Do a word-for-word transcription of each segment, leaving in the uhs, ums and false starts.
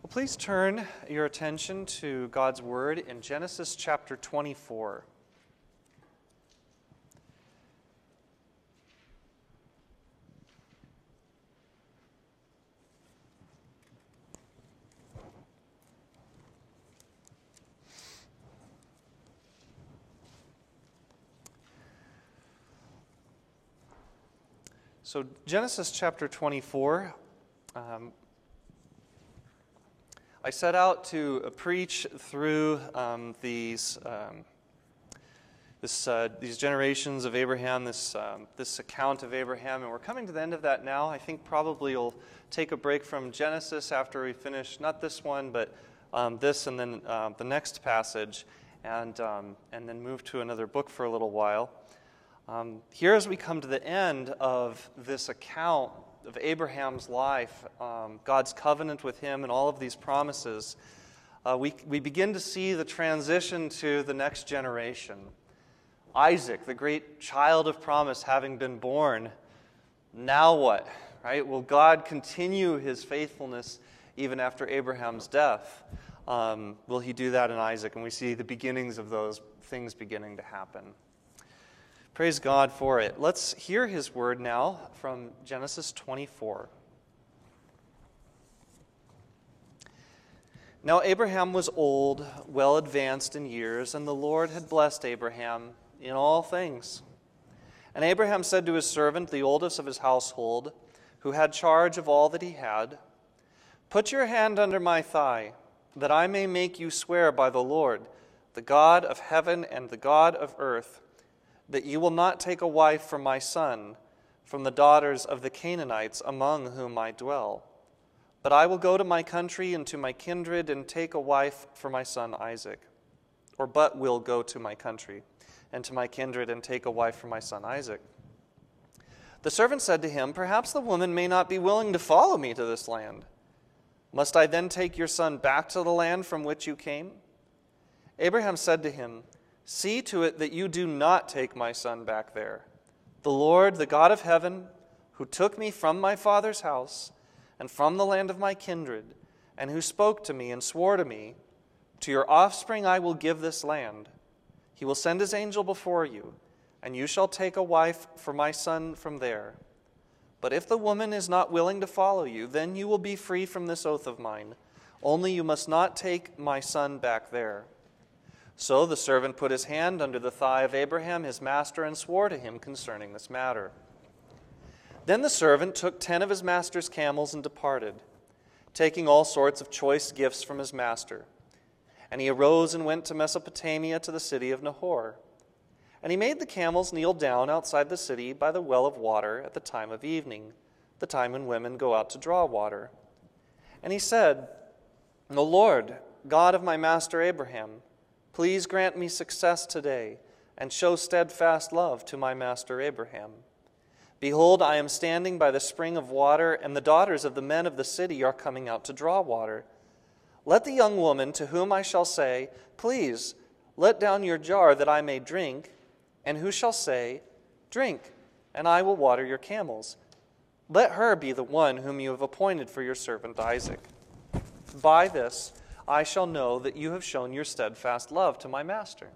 Well, please turn your attention to God's Word in Genesis chapter twenty-four. So Genesis chapter twenty-four, um, I set out to preach through um, these um, this uh, these generations of Abraham, this um, this account of Abraham, and we're coming to the end of that now. I think probably we'll take a break from Genesis after we finish not this one, but um, this, and then uh, the next passage, and um, and then move to another book for a little while. Um, here, as we come to the end of this account of Abraham's life, um, God's covenant with him, and all of these promises, uh, we, we begin to see the transition to the next generation. Isaac, the great child of promise, having been born, now what? Right? Will God continue his faithfulness even after Abraham's death? Um, will he do that in Isaac? And we see the beginnings of those things beginning to happen. Praise God for it. Let's hear his word now from Genesis twenty-four. Now Abraham was old, well advanced in years, and the Lord had blessed Abraham in all things. And Abraham said to his servant, the oldest of his household, who had charge of all that he had, "Put your hand under my thigh, that I may make you swear by the Lord, the God of heaven and the God of earth, that you will not take a wife for my son from the daughters of the Canaanites among whom I dwell. But I will go to my country and to my kindred and take a wife for my son Isaac. Or but will go to my country and to my kindred and take a wife for my son Isaac." The servant said to him, "Perhaps the woman may not be willing to follow me to this land. Must I then take your son back to the land from which you came?" Abraham said to him, "See to it that you do not take my son back there. The Lord, the God of heaven, who took me from my father's house and from the land of my kindred, and who spoke to me and swore to me, 'To your offspring I will give this land.' He will send his angel before you, and you shall take a wife for my son from there. But if the woman is not willing to follow you, then you will be free from this oath of mine. Only you must not take my son back there." So the servant put his hand under the thigh of Abraham, his master, and swore to him concerning this matter. Then the servant took ten of his master's camels and departed, taking all sorts of choice gifts from his master. And he arose and went to Mesopotamia to the city of Nahor. And he made the camels kneel down outside the city by the well of water at the time of evening, the time when women go out to draw water. And he said, "O Lord, God of my master Abraham, please grant me success today, and show steadfast love to my master Abraham. Behold, I am standing by the spring of water, and the daughters of the men of the city are coming out to draw water. Let the young woman to whom I shall say, 'Please, let down your jar that I may drink,' and who shall say, 'Drink, and I will water your camels,' let her be the one whom you have appointed for your servant Isaac. By this I shall know that you have shown your steadfast love to my master."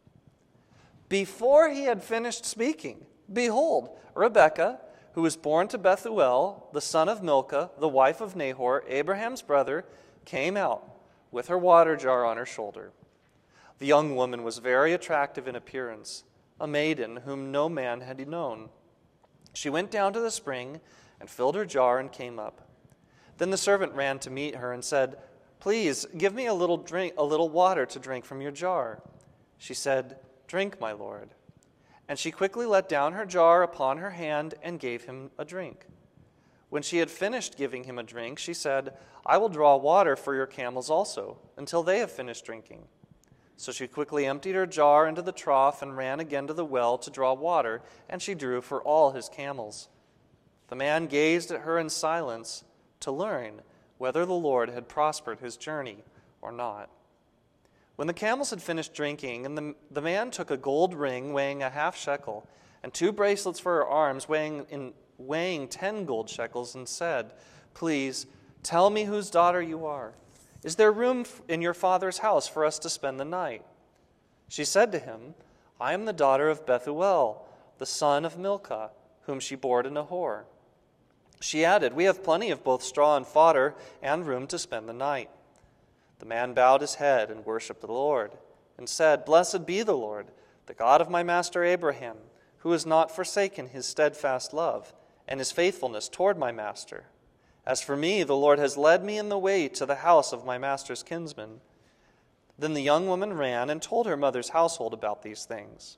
Before he had finished speaking, behold, Rebekah, who was born to Bethuel, the son of Milcah, the wife of Nahor, Abraham's brother, came out with her water jar on her shoulder. The young woman was very attractive in appearance, a maiden whom no man had known. She went down to the spring and filled her jar and came up. Then the servant ran to meet her and said, "Please, give me a little drink, a little water to drink from your jar." She said, "Drink, my lord." And she quickly let down her jar upon her hand and gave him a drink. When she had finished giving him a drink, she said, "I will draw water for your camels also, until they have finished drinking." So she quickly emptied her jar into the trough and ran again to the well to draw water, and she drew for all his camels. The man gazed at her in silence to learn whether the Lord had prospered his journey or not. When the camels had finished drinking, and the, the man took a gold ring weighing a half shekel, and two bracelets for her arms weighing, in, weighing ten gold shekels, and said, "Please, tell me whose daughter you are, Is there room in your father's house for us to spend the night?" She said to him, "I am the daughter of Bethuel, the son of Milcah, whom she bore to Nahor." She added, "We have plenty of both straw and fodder, and room to spend the night." The man bowed his head and worshipped the Lord, and said, "Blessed be the Lord, the God of my master Abraham, who has not forsaken his steadfast love and his faithfulness toward my master. As for me, the Lord has led me in the way to the house of my master's kinsman." Then the young woman ran and told her mother's household about these things.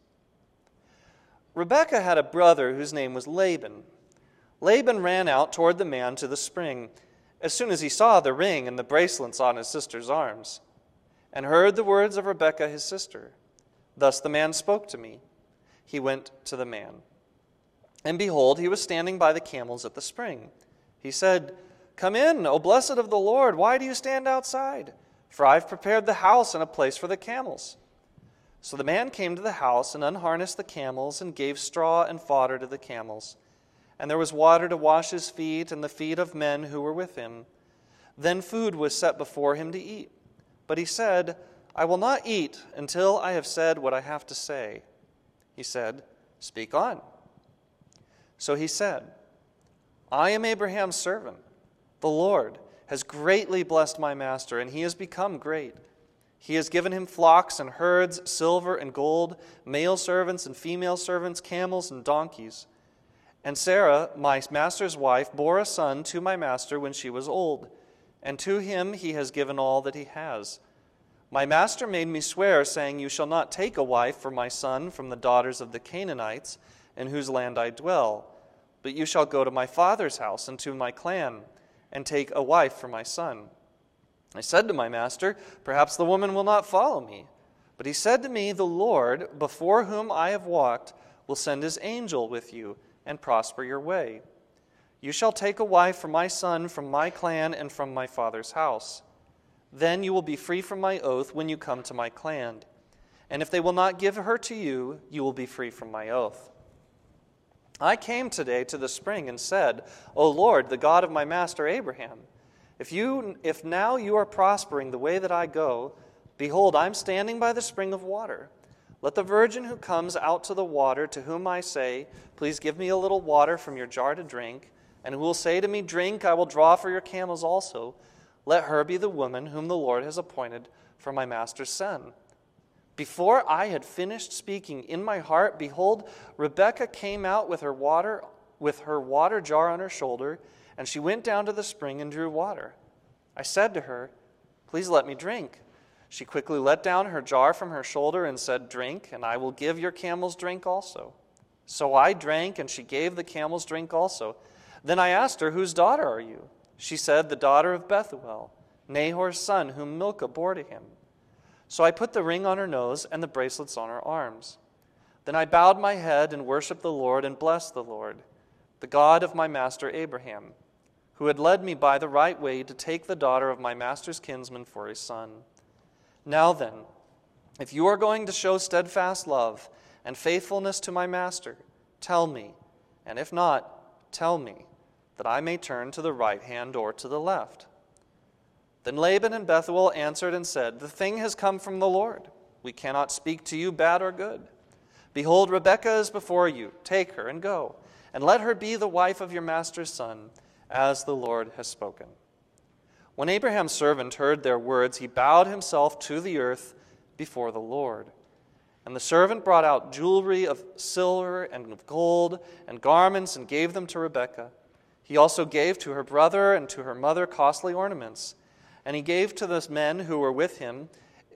Rebekah had a brother whose name was Laban. Laban ran out toward the man to the spring as soon as he saw the ring and the bracelets on his sister's arms, and heard the words of Rebekah his sister. Thus the man spoke to me. He went to the man. And behold, he was standing by the camels at the spring. He said, "Come in, O blessed of the Lord. Why do you stand outside? For I have prepared the house and a place for the camels." So the man came to the house and unharnessed the camels and gave straw and fodder to the camels. And there was water to wash his feet and the feet of men who were with him. Then food was set before him to eat. But he said, "I will not eat until I have said what I have to say." He said, "Speak on." So he said, "I am Abraham's servant. The Lord has greatly blessed my master, and he has become great. He has given him flocks and herds, silver and gold, male servants and female servants, camels and donkeys. And Sarah, my master's wife, bore a son to my master when she was old, and to him he has given all that he has. My master made me swear, saying, 'You shall not take a wife for my son from the daughters of the Canaanites, in whose land I dwell, but you shall go to my father's house and to my clan, and take a wife for my son.' I said to my master, 'Perhaps the woman will not follow me.' But he said to me, 'The Lord, before whom I have walked, will send his angel with you and prosper your way. You shall take a wife for my son from my clan and from my father's house. Then you will be free from my oath when you come to my clan. And if they will not give her to you, you will be free from my oath.' I came today to the spring and said, 'O Lord, the God of my master Abraham, if you, if now you are prospering the way that I go, behold, I am standing by the spring of water. Let the virgin who comes out to the water, to whom I say, "Please give me a little water from your jar to drink," and who will say to me, "Drink, I will draw for your camels also," let her be the woman whom the Lord has appointed for my master's son.' Before I had finished speaking in my heart, behold, Rebekah came out with her water, with her water jar on her shoulder, and she went down to the spring and drew water. I said to her, 'Please let me drink.' She quickly let down her jar from her shoulder and said, 'Drink, and I will give your camels drink also.' So I drank, and she gave the camels drink also. Then I asked her, 'Whose daughter are you?' She said, 'The daughter of Bethuel, Nahor's son, whom Milcah bore to him.' So I put the ring on her nose and the bracelets on her arms. Then I bowed my head and worshipped the Lord and blessed the Lord, the God of my master Abraham, who had led me by the right way to take the daughter of my master's kinsman for his son. Now then, if you are going to show steadfast love and faithfulness to my master, tell me, and if not, tell me, that I may turn to the right hand or to the left." Then Laban and Bethuel answered and said, "The thing has come from the Lord. We cannot speak to you bad or good. Behold, Rebekah is before you. Take her and go, and let her be the wife of your master's son, as the Lord has spoken." When Abraham's servant heard their words, he bowed himself to the earth before the Lord. And the servant brought out jewelry of silver and of gold and garments and gave them to Rebekah. He also gave to her brother and to her mother costly ornaments. And he gave to the men who were with him,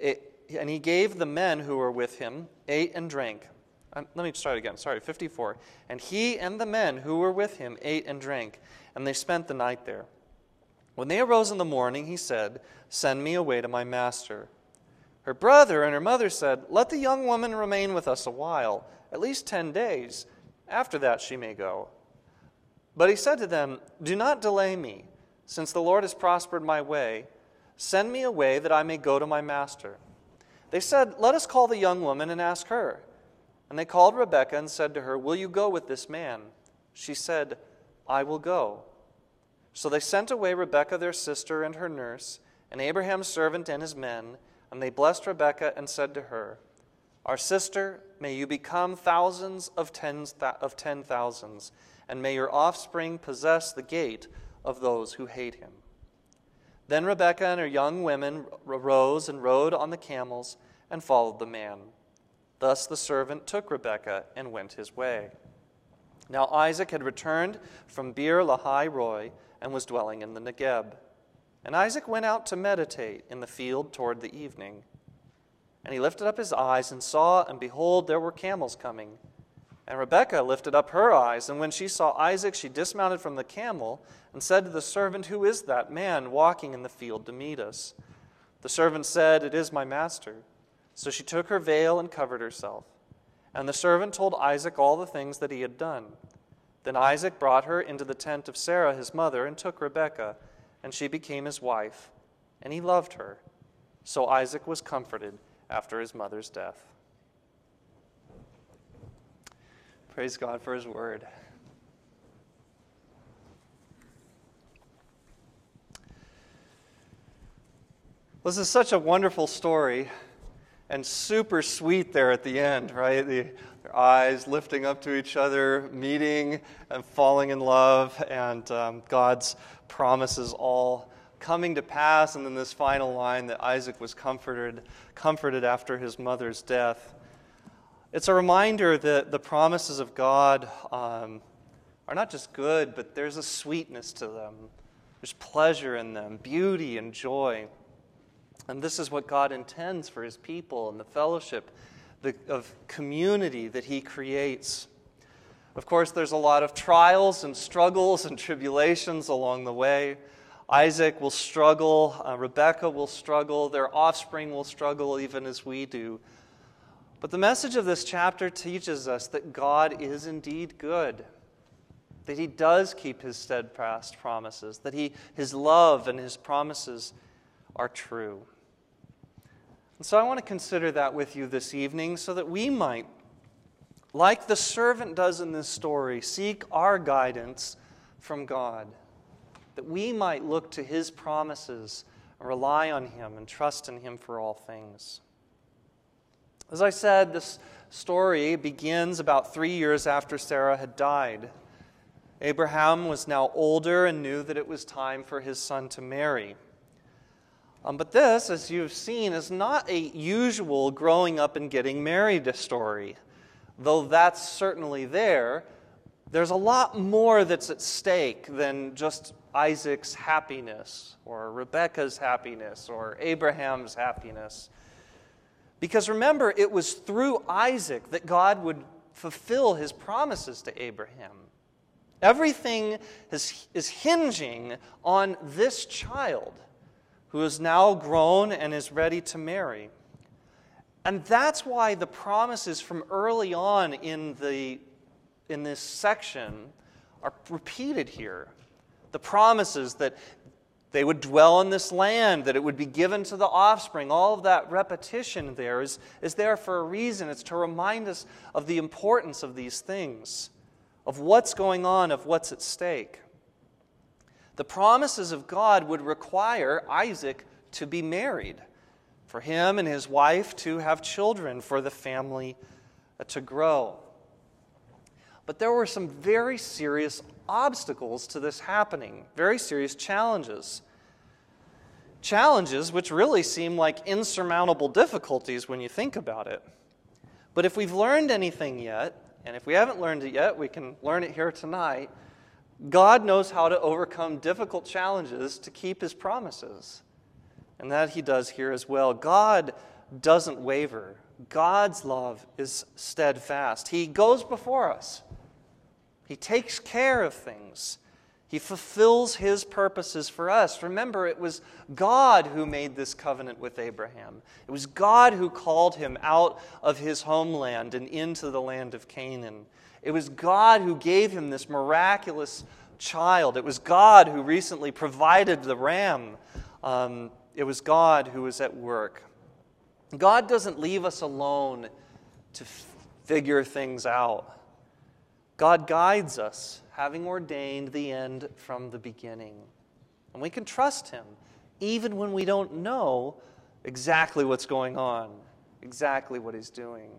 and he gave the men who were with him, ate and drank. Um, let me start again. Sorry, fifty-four. And he and the men who were with him ate and drank, and they spent the night there. When they arose in the morning, he said, "Send me away to my master." Her brother and her mother said, "Let the young woman remain with us a while, at least ten days. After that she may go." But he said to them, "Do not delay me, since the Lord has prospered my way. Send me away that I may go to my master." They said, "Let us call the young woman and ask her." And they called Rebekah and said to her, "Will you go with this man?" She said, "I will go." So they sent away Rebekah their sister and her nurse, and Abraham's servant and his men, and they blessed Rebekah and said to her, Our sister, may you become thousands of tens of ten thousands, and may your offspring possess the gate of those who hate him. Then Rebekah and her young women arose and rode on the camels and followed the man. Thus the servant took Rebekah and went his way. Now Isaac had returned from Beer Lahai Roi and was dwelling in the Negeb. And Isaac went out to meditate in the field toward the evening. And he lifted up his eyes and saw, and behold, there were camels coming. And Rebekah lifted up her eyes, and when she saw Isaac, she dismounted from the camel and said to the servant, Who is that man walking in the field to meet us? The servant said, It is my master. So she took her veil and covered herself. And the servant told Isaac all the things that he had done. Then Isaac brought her into the tent of Sarah his mother and took Rebekah, and she became his wife, and he loved her. So Isaac was comforted after his mother's death. Praise God for his word. This is such a wonderful story and super sweet there at the end, right? The, their eyes lifting up to each other, meeting and falling in love, and um, God's promises all coming to pass, and then this final line that Isaac was comforted, comforted after his mother's death. It's a reminder that the promises of God um, are not just good, but there's a sweetness to them. There's pleasure in them, beauty and joy. And this is what God intends for his people and the fellowship the, of community that he creates. Of course, there's a lot of trials and struggles and tribulations along the way. Isaac will struggle, uh, Rebekah will struggle, their offspring will struggle even as we do. But the message of this chapter teaches us that God is indeed good, that he does keep his steadfast promises, that he, his love and his promises are true. And so I want to consider that with you this evening so that we might, like the servant does in this story, seek our guidance from God, that we might look to his promises and rely on him and trust in him for all things. As I said, this story begins about three years after Sarah had died. Abraham was now older and knew that it was time for his son to marry. Um, but this, as you've seen, is not a usual growing up and getting married story. Though that's certainly there, there's a lot more that's at stake than just Isaac's happiness or Rebekah's happiness or Abraham's happiness. Because remember, it was through Isaac that God would fulfill his promises to Abraham. Everything is, is hinging on this child who is now grown and is ready to marry. And that's why the promises from early on in, the, in this section are repeated here. The promises that they would dwell in this land, that it would be given to the offspring. All of that repetition there is, is there for a reason. It's to remind us of the importance of these things, of what's going on, of what's at stake. The promises of God would require Isaac to be married, for him and his wife to have children, for the family to grow. But there were some very serious obstacles to this happening, very serious challenges. Challenges which really seem like insurmountable difficulties when you think about it. But if we've learned anything yet, and if we haven't learned it yet, we can learn it here tonight. God knows how to overcome difficult challenges to keep his promises. And that he does here as well. God doesn't waver. God's love is steadfast. He goes before us. He takes care of things. He fulfills his purposes for us. Remember, it was God who made this covenant with Abraham. It was God who called him out of his homeland and into the land of Canaan. It was God who gave him this miraculous child. It was God who recently provided the ram. Um, it was God who was at work. God doesn't leave us alone to f- figure things out. God guides us, having ordained the end from the beginning. And we can trust him even when we don't know exactly what's going on, exactly what he's doing.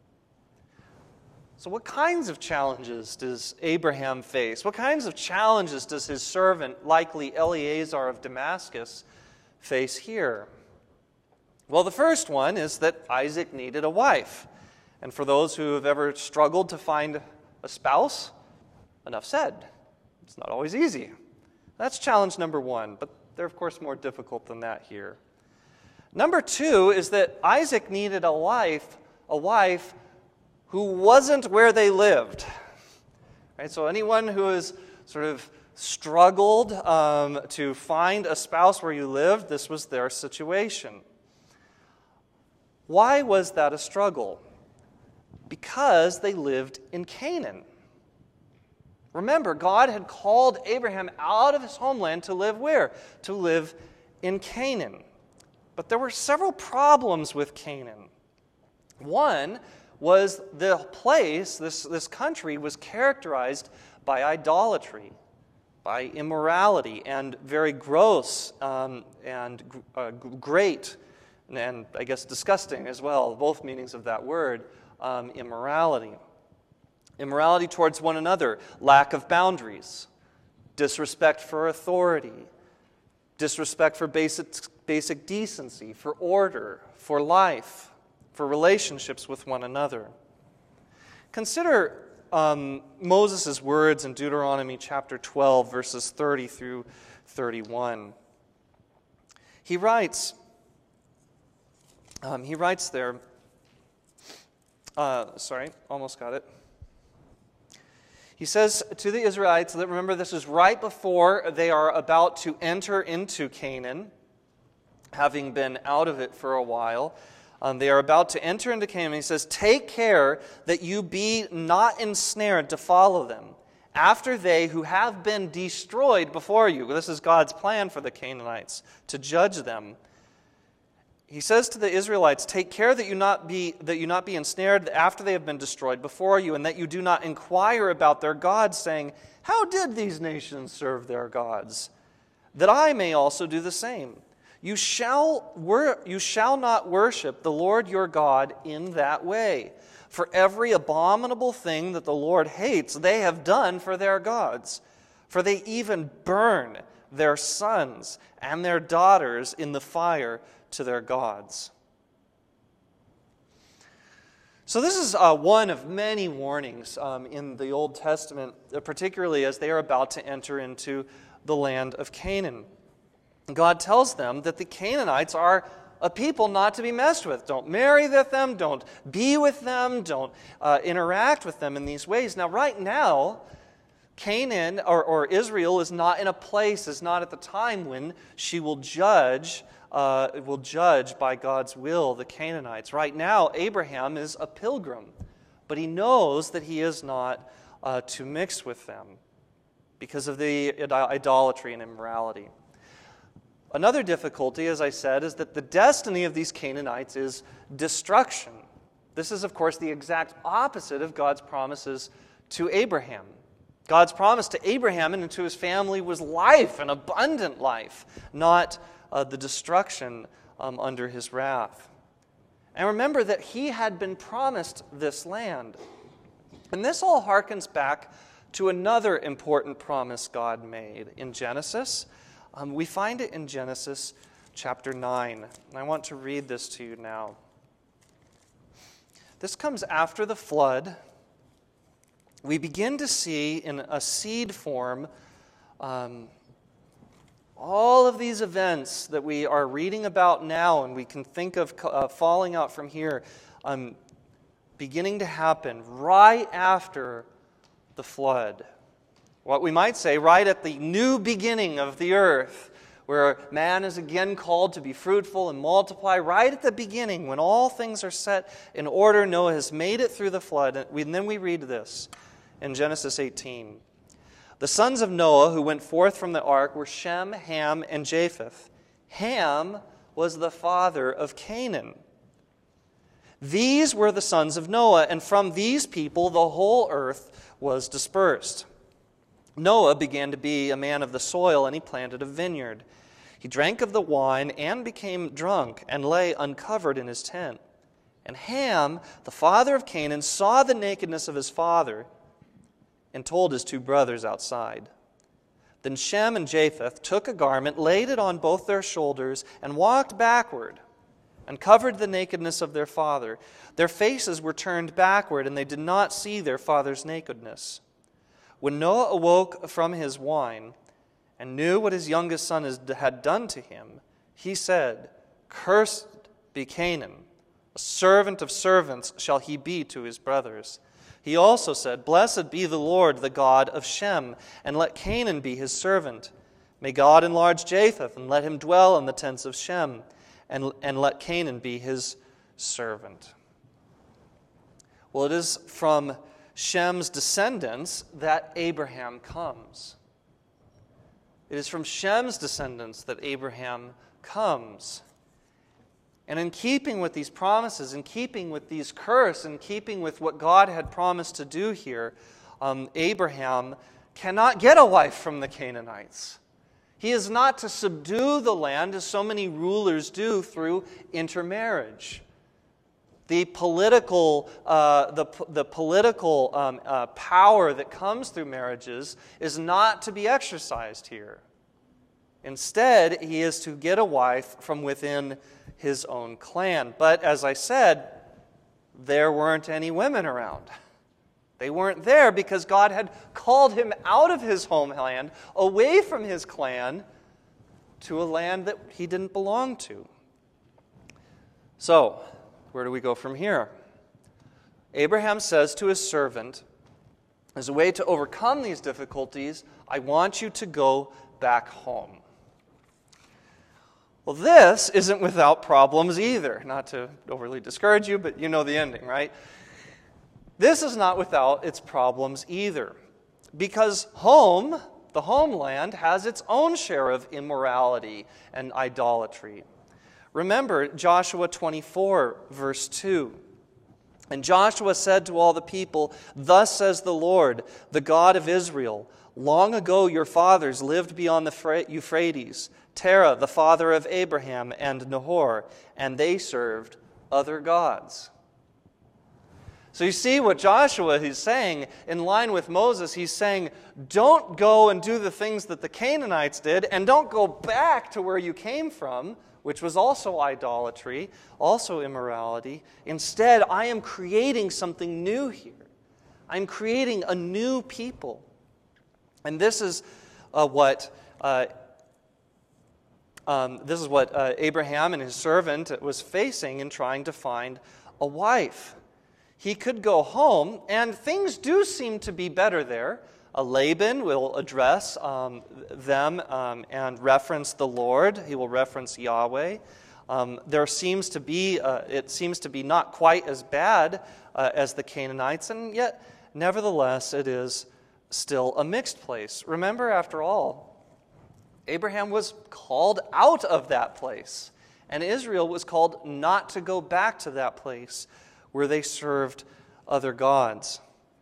So what kinds of challenges does Abraham face? What kinds of challenges does his servant, likely Eleazar of Damascus, face here? Well, the first one is that Isaac needed a wife. And for those who have ever struggled to find a spouse, enough said. It's not always easy. That's challenge number one, but they're of course more difficult than that here. Number two is that Isaac needed a wife, a wife who wasn't where they lived. Right? So anyone who has sort of struggled um, to find a spouse where you lived, this was their situation. Why was that a struggle? Because they lived in Canaan. Remember, God had called Abraham out of his homeland to live where? To live in Canaan. But there were several problems with Canaan. One was the place, this, this country, was characterized by idolatry, by immorality, and very gross um, and uh, great, and I guess disgusting as well, both meanings of that word, um, immorality. Immorality towards one another, lack of boundaries, disrespect for authority, disrespect for basic, basic decency, for order, for life, for relationships with one another. Consider um, Moses' words in Deuteronomy chapter twelve, verses thirty through thirty-one. He writes, um, he writes there, uh, sorry, almost got it. He says to the Israelites that, remember, this is right before they are about to enter into Canaan, having been out of it for a while. Um, they are about to enter into Canaan. He says, take care that you be not ensnared to follow them, after they who have been destroyed before you. This is God's plan for the Canaanites, to judge them. He says to the Israelites, take care that you not be that you not be ensnared after they have been destroyed before you, and that you do not inquire about their gods, saying, how did these nations serve their gods? That I may also do the same. You shall, wor- you shall not worship the Lord your God in that way. For every abominable thing that the Lord hates, they have done for their gods. For they even burn their sons and their daughters in the fire to their gods. So this is uh, one of many warnings um, in the Old Testament, uh, particularly as they are about to enter into the land of Canaan. God tells them that the Canaanites are a people not to be messed with. Don't marry with them, don't be with them, don't uh, interact with them in these ways. Now, right now, Canaan, or, or Israel, is not in a place, is not at the time when she will judge Uh, will judge by God's will the Canaanites. Right now, Abraham is a pilgrim, but he knows that he is not uh, to mix with them because of the idolatry and immorality. Another difficulty, as I said, is that the destiny of these Canaanites is destruction. This is, of course, the exact opposite of God's promises to Abraham. God's promise to Abraham and to his family was life, an abundant life, not Uh, the destruction um, under his wrath. And remember that he had been promised this land. And this all harkens back to another important promise God made in Genesis. Um, we find it in Genesis chapter nine. And I want to read this to you now. This comes after the flood. We begin to see in a seed form um, all of these events that we are reading about now and we can think of uh, falling out from here, um, beginning to happen right after the flood. What we might say, right at the new beginning of the earth, where man is again called to be fruitful and multiply, right at the beginning, when all things are set in order, Noah has made it through the flood. And then we read this in Genesis eighteen. The sons of Noah who went forth from the ark were Shem, Ham, and Japheth. Ham was the father of Canaan. These were the sons of Noah, and from these people the whole earth was dispersed. Noah began to be a man of the soil, and he planted a vineyard. He drank of the wine and became drunk and lay uncovered in his tent. And Ham, the father of Canaan, saw the nakedness of his father and told his two brothers outside. Then Shem and Japheth took a garment, laid it on both their shoulders, and walked backward and covered the nakedness of their father. Their faces were turned backward, and they did not see their father's nakedness. When Noah awoke from his wine and knew what his youngest son had done to him, he said, "Cursed be Canaan, a servant of servants shall he be to his brothers." He also said, "Blessed be the Lord, the God of Shem, and let Canaan be his servant. May God enlarge Japheth, and let him dwell in the tents of Shem, and, and let Canaan be his servant." Well, it is from Shem's descendants that Abraham comes. It is from Shem's descendants that Abraham comes. And in keeping with these promises, in keeping with these curses, in keeping with what God had promised to do here, um, Abraham cannot get a wife from the Canaanites. He is not to subdue the land as so many rulers do through intermarriage. The political, uh, the, the political um, uh, power that comes through marriages is not to be exercised here. Instead, he is to get a wife from within his own clan. But as I said, there weren't any women around. They weren't there because God had called him out of his homeland, away from his clan, to a land that he didn't belong to. So, where do we go from here? Abraham says to his servant, as a way to overcome these difficulties, "I want you to go back home." Well, this isn't without problems either. Not to overly discourage you, but you know the ending, right? This is not without its problems either. Because home, the homeland, has its own share of immorality and idolatry. Remember Joshua twenty-four, verse two. "And Joshua said to all the people, 'Thus says the Lord, the God of Israel, long ago your fathers lived beyond the Euphrates, Terah, the father of Abraham and Nahor, and they served other gods.'" So you see what Joshua is saying, in line with Moses, he's saying, don't go and do the things that the Canaanites did, and don't go back to where you came from, which was also idolatry, also immorality. Instead, I am creating something new here. I'm creating a new people. And this is uh, what uh, um, this is what uh, Abraham and his servant was facing in trying to find a wife. He could go home, and things do seem to be better there. Uh, Laban will address um, them um, and reference the Lord. He will reference Yahweh. Um, there seems to be, uh, it seems to be not quite as bad uh, as the Canaanites, and yet, nevertheless, it is still a mixed place. Remember, after all, Abraham was called out of that place, and Israel was called not to go back to that place where they served other gods.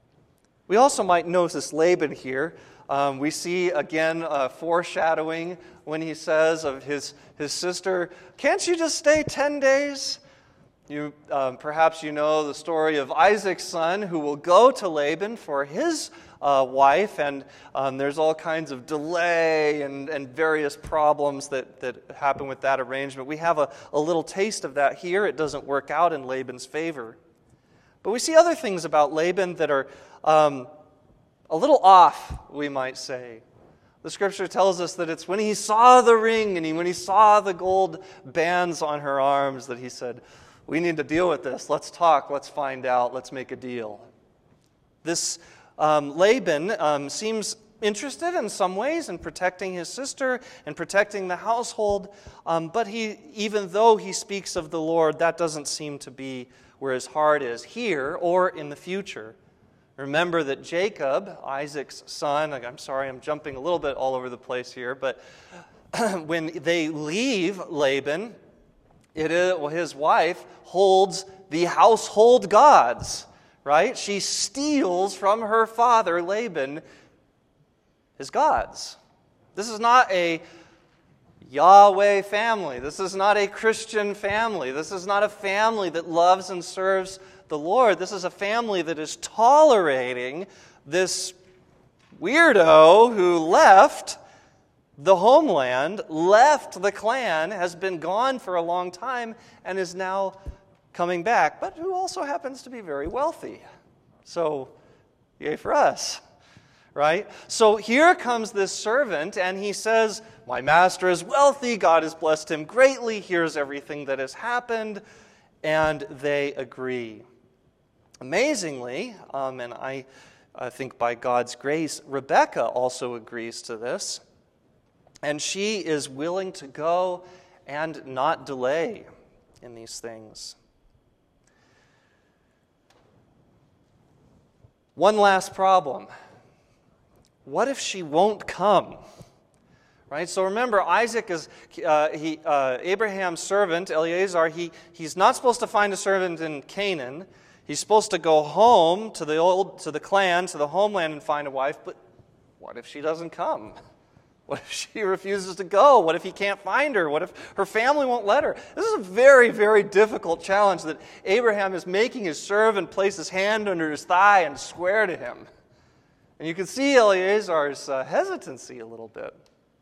We also might notice Laban here. Um, we see, again, uh, foreshadowing when he says of his, his sister, "Can't you just stay ten days? You, um, perhaps you know the story of Isaac's son who will go to Laban for his uh, wife, and um, there's all kinds of delay and, and various problems that, that happen with that arrangement. We have a, a little taste of that here. It doesn't work out in Laban's favor. But we see other things about Laban that are um, a little off, we might say. The scripture tells us that it's when he saw the ring and he, when he saw the gold bands on her arms that he said, "We need to deal with this. Let's talk. Let's find out. Let's make a deal." This um, Laban um, seems interested in some ways in protecting his sister and protecting the household, um, but he, even though he speaks of the Lord, that doesn't seem to be where his heart is here or in the future. Remember that Jacob, Isaac's son, I'm sorry, I'm jumping a little bit all over the place here, but when they leave Laban, it is, well, his wife holds the household gods, right? She steals from her father, Laban, his gods. This is not a Yahweh family. This is not a Christian family. This is not a family that loves and serves the Lord. This is a family that is tolerating this weirdo who left the homeland, left the clan, has been gone for a long time, and is now coming back, but who also happens to be very wealthy. So, yay for us, right? So here comes this servant, and he says, my master is wealthy, God has blessed him greatly, here's everything that has happened, and they agree. Amazingly, um, and I, I think by God's grace, Rebekah also agrees to this, and she is willing to go and not delay in these things. One last problem. What if she won't come? Right? So remember, Isaac is uh, he uh, Abraham's servant, Eliezer. He he's not supposed to find a servant in Canaan. He's supposed to go home to the old to the clan, to the homeland, and find a wife. But what if she doesn't come? What if she refuses to go? What if he can't find her? What if her family won't let her? This is a very, very difficult challenge that Abraham is making his servant place his hand under his thigh and swear to him. And you can see Eliezer's uh, hesitancy a little bit.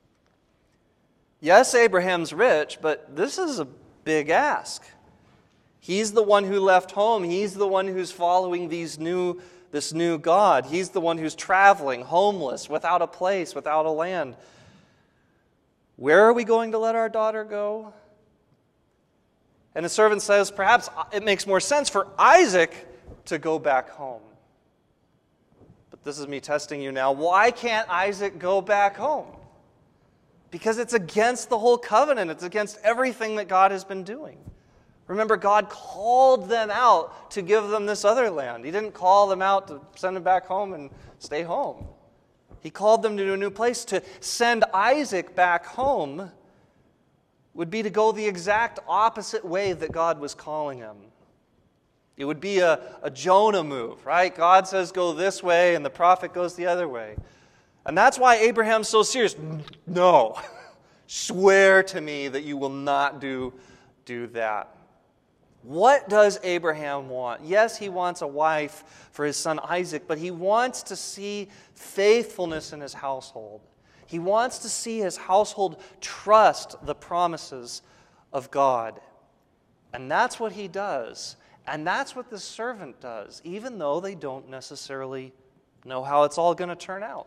Yes, Abraham's rich, but this is a big ask. He's the one who left home. He's the one who's following these new, this new God. He's the one who's traveling, homeless, without a place, without a land. Where are we going to let our daughter go? And the servant says, perhaps it makes more sense for Isaac to go back home. But this is me testing you now. Why can't Isaac go back home? Because it's against the whole covenant. It's against everything that God has been doing. Remember, God called them out to give them this other land. He didn't call them out to send them back home and stay home. He called them to a new place. To send Isaac back home would be to go the exact opposite way that God was calling him. It would be a, a Jonah move, right? God says go this way and the prophet goes the other way. And that's why Abraham's so serious. No, swear to me that you will not do, do that. What does Abraham want? Yes, he wants a wife for his son Isaac, but he wants to see faithfulness in his household. He wants to see his household trust the promises of God. And that's what he does. And that's what the servant does, even though they don't necessarily know how it's all going to turn out.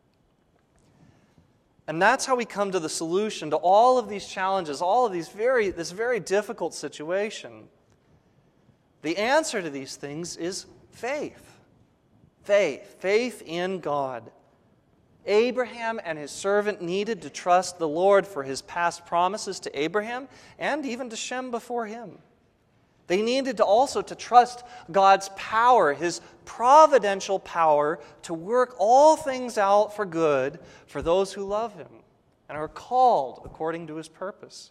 And that's how we come to the solution to all of these challenges, all of these very, this very difficult situation. The answer to these things is faith. Faith. Faith in God. Abraham and his servant needed to trust the Lord for his past promises to Abraham and even to Shem before him. They needed to also to trust God's power, his providential power to work all things out for good for those who love him and are called according to his purpose.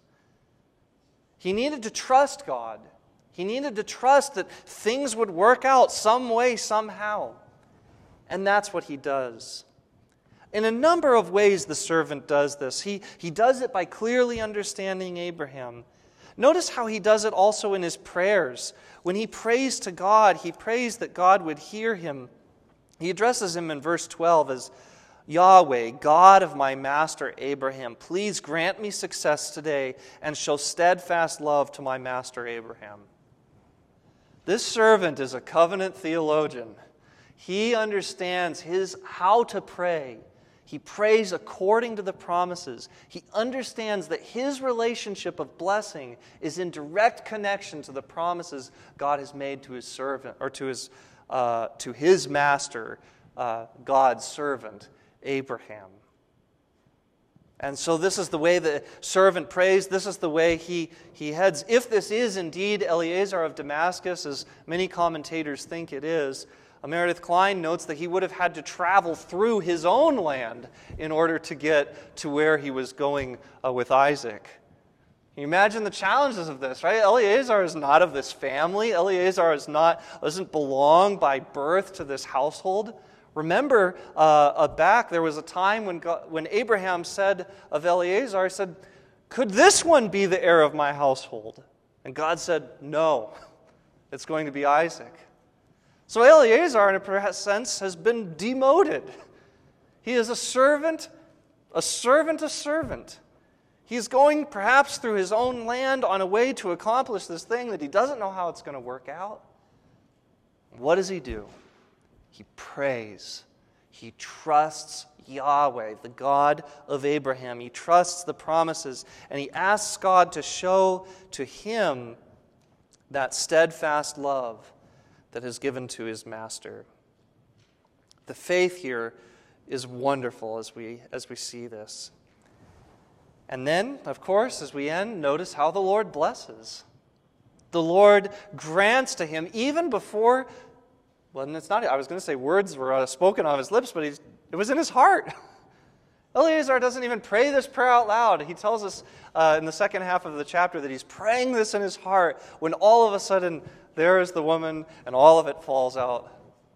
He needed to trust God. He needed to trust that things would work out some way, somehow. And that's what he does. In a number of ways the servant does this. He, he does it by clearly understanding Abraham. Notice how he does it also in his prayers. When he prays to God, he prays that God would hear him. He addresses him in verse twelve as, Yahweh, God of my master Abraham, please grant me success today and show steadfast love to my master Abraham. This servant is a covenant theologian. He understands his how to pray. He prays according to the promises. He understands that his relationship of blessing is in direct connection to the promises God has made to his servant, or to his uh, to his master, uh, God's servant, Abraham. And so this is the way the servant prays. This is the way he, he heads. If this is indeed Eliezer of Damascus, as many commentators think it is, Meredith Klein notes that he would have had to travel through his own land in order to get to where he was going uh, with Isaac. Can you imagine the challenges of this, right? Eliezer is not of this family. Eliezer is not, doesn't belong by birth to this household. Remember, uh, back there was a time when God, when Abraham said of Eliezer, he said, could this one be the heir of my household? And God said, no, it's going to be Isaac. So Eleazar, in a sense, has been demoted. He is a servant, a servant, a servant. He's going perhaps through his own land on a way to accomplish this thing that he doesn't know how it's going to work out. What does he do? He prays. He trusts Yahweh, the God of Abraham. He trusts the promises, and he asks God to show to him that steadfast love that is given to his master. The faith here is wonderful as we as we see this. And then, of course, as we end, notice how the Lord blesses. The Lord grants to him, even before, well, it's not, I was going to say words were spoken on his lips, but he's, it was in his heart. Eleazar doesn't even pray this prayer out loud. He tells us uh, in the second half of the chapter that he's praying this in his heart when all of a sudden there is the woman and all of it falls out.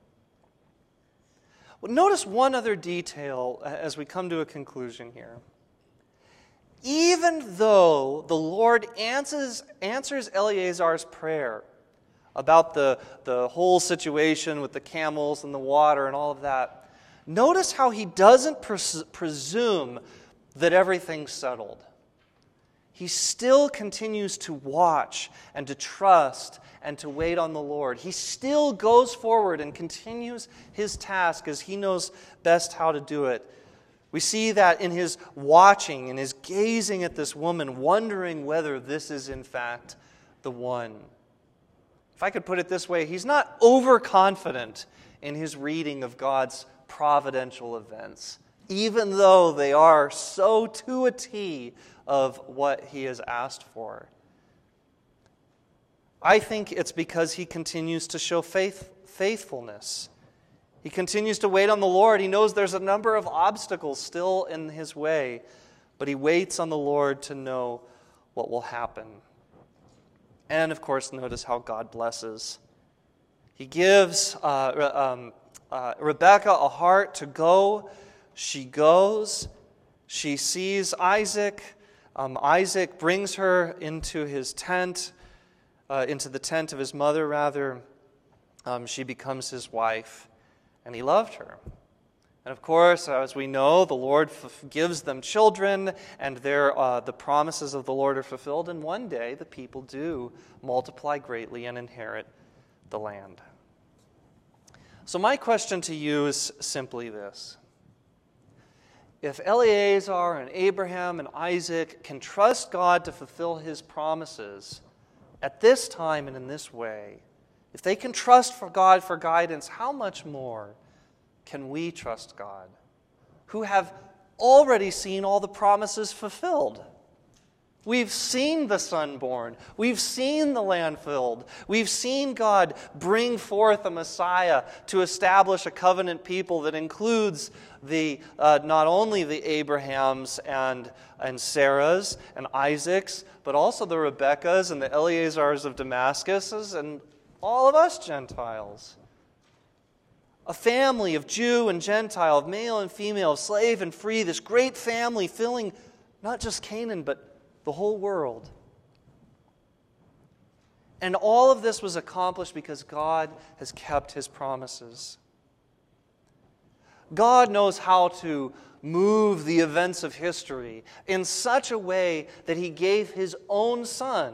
Well, notice one other detail as we come to a conclusion here. Even though the Lord answers, answers Eleazar's prayer about the, the whole situation with the camels and the water and all of that, notice how he doesn't pres- presume that everything's settled. He still continues to watch and to trust and to wait on the Lord. He still goes forward and continues his task as he knows best how to do it. We see that in his watching and his gazing at this woman, wondering whether this is in fact the one. If I could put it this way, he's not overconfident in his reading of God's providential events, even though they are so to a T of what he has asked for. I think it's because he continues to show faith, faithfulness. He continues to wait on the Lord. He knows there's a number of obstacles still in his way, but he waits on the Lord to know what will happen. And, of course, notice how God blesses. He gives uh, um, uh, Rebekah a heart to go. She goes. She sees Isaac. Um, Isaac brings her into his tent, uh, into the tent of his mother, rather. Um, she becomes his wife. And he loved her. And of course, as we know, the Lord f- gives them children, and uh, the promises of the Lord are fulfilled. And one day, the people do multiply greatly and inherit the land. So my question to you is simply this. If Eleazar and Abraham and Isaac can trust God to fulfill his promises at this time and in this way, if they can trust for God for guidance, how much more can we trust God, who have already seen all the promises fulfilled? We've seen the Son born. We've seen the land filled. We've seen God bring forth a Messiah to establish a covenant people that includes the uh, not only the Abrahams and, and Sarahs and Isaacs, but also the Rebeccas and the Eleazars of Damascus and all of us Gentiles. A family of Jew and Gentile, of male and female, of slave and free, this great family filling not just Canaan, but the whole world. And all of this was accomplished because God has kept his promises. God knows how to move the events of history in such a way that he gave his own Son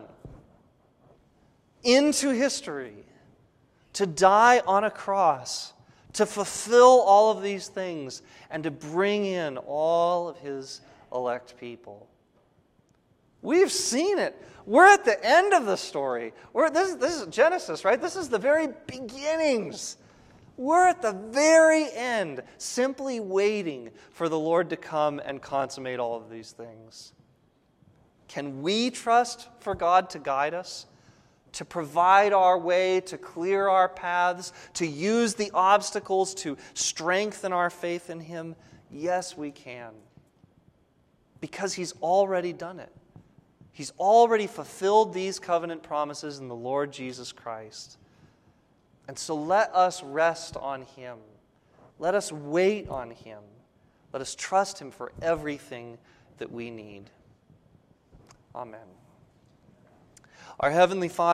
into history to die on a cross, to fulfill all of these things, and to bring in all of his elect people. We've seen it. We're at the end of the story. We're, this, this is Genesis, right? This is the very beginnings. We're at the very end, simply waiting for the Lord to come and consummate all of these things. Can we trust for God to guide us, to provide our way, to clear our paths, to use the obstacles to strengthen our faith in him? Yes, we can. Because he's already done it. He's already fulfilled these covenant promises in the Lord Jesus Christ. And so let us rest on him. Let us wait on him. Let us trust him for everything that we need. Amen. Our Heavenly Father,